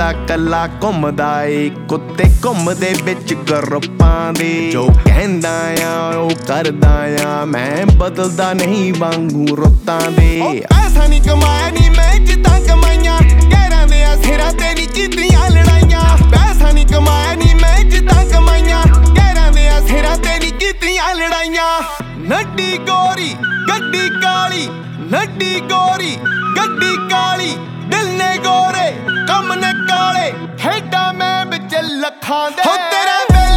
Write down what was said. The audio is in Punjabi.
ਮੁੰਡਾ ਕੱਲਾ ਘੁੰਮਦਾ ਏ, ਕੁੱਤੇ ਘੁੰਮਦੇ ਵਿੱਚ ਗਰੁੱਪਾਂ ਦੇ। ਜੋ ਕਹਿੰਦਾ ਆ ਉਹ ਕਰਦਾ ਆ, ਮੈਂ ਬਦਲਦਾ ਨਹੀਂ ਵਾਂਗੂ ਰੁੱਤਾਂ ਦੇ। ਪੈਸਾ ਨਹੀਂ ਕਮਾਇਆ ਨੀ ਮੈਂ ਇੱਜ਼ਤਾਂ ਕਮਾਈਆਂ, ਗੈਰਾਂ ਦੇ ਸਿਰਾਂ ਤੇ ਨੀ ਕੀਤੀਆਂ ਲੜਾਈਆਂ। ਪੈਸਾ ਨਹੀਂ ਕਮਾਇਆ ਨੀ ਮੈਂ ਇੱਜ਼ਤਾਂ ਕਮਾਈਆਂ, ਗੈਰਾਂ ਦੇ ਸਿਰਾਂ ਤੇ ਨੀ ਕੀਤੀਆਂ ਲੜਾਈਆਂ। ਨੱਡੀ ਗੋਰੀ ਗੱਡੀ ਕਾਲੀ, ਨੱਡੀ ਗੋਰੀ ਗੱਡੀ ਕਾਲੀ, ਦਿਲ ਨੇ ਗੋਰੇ ਕੰਮ ਨੇ ਕਾਲੇ, ਖੇਡਾਂ ਮੈਂ ਵਿੱਚ ਲੱਖਾਂ ਦੇ। ਹੋ ਤੇਰੇ